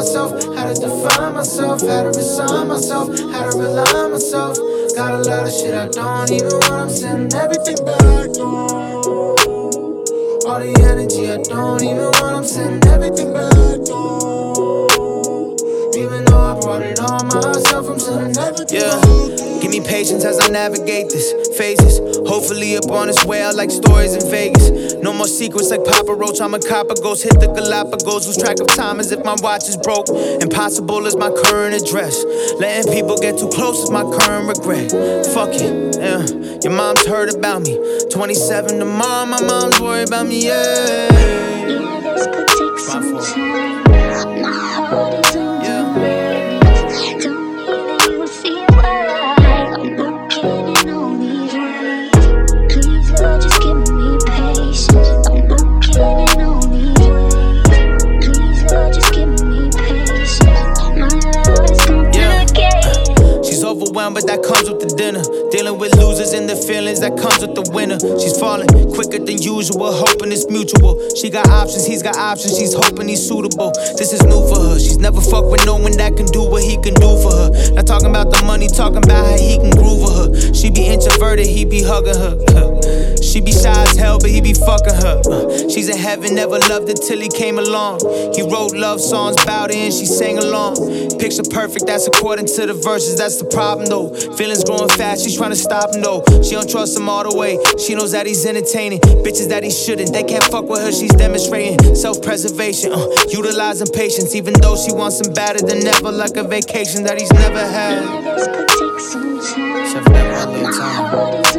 myself, how to define myself, how to resign myself, how to rely on myself. Got a lot of shit I don't even want, I'm sending everything back to you. All the energy I don't even want, I'm sending everything back to you. Even though I brought it on myself, I'm sending everything back to you. Give me patience as I navigate this phases. Hopefully up on its way, I like stories in Vegas. No more secrets like Papa Roach, I'm a copper ghost. Hit the Galapagos, lose track of time as if my watch is broke. Impossible is my current address. Letting people get too close is my current regret. Fuck it, yeah. Your mom's heard about me. 27 tomorrow, my mom's worried about me, yeah. Yeah, this could take some time. My heart is on ready. Don't even feel right. I'm broken in all these ways. Please, Lord, just give me patience. I'm broken in all these ways. Please, Lord, just give me patience. My love is complicated. She's overwhelmed, but that comes with the dinner. Dealing with losers and the feelings that comes with the winner. She's falling quicker than usual, hoping it's mutual. She got options, he's got options, she's hoping he's suitable. This is new for her. She's never fucked with no one that can do what he can do for her. Not talking about the money, talking about how he can groove with her. She be introverted, he be hugging her. She be shy as hell, but he be fucking her. She's in heaven, never loved it till he came along. He wrote love songs about it and she sang along. Picture perfect, that's according to the verses, that's the problem though. Feelings growing fast, she's trying to stop him though. She don't trust him all the way, she knows that he's entertaining. Bitches that he shouldn't, they can't fuck with her, she's demonstrating self-preservation, utilizing patience. Even though she wants him better than ever, like a vacation that he's never had. Yeah, this could take some time. Except for that one little My time. heart is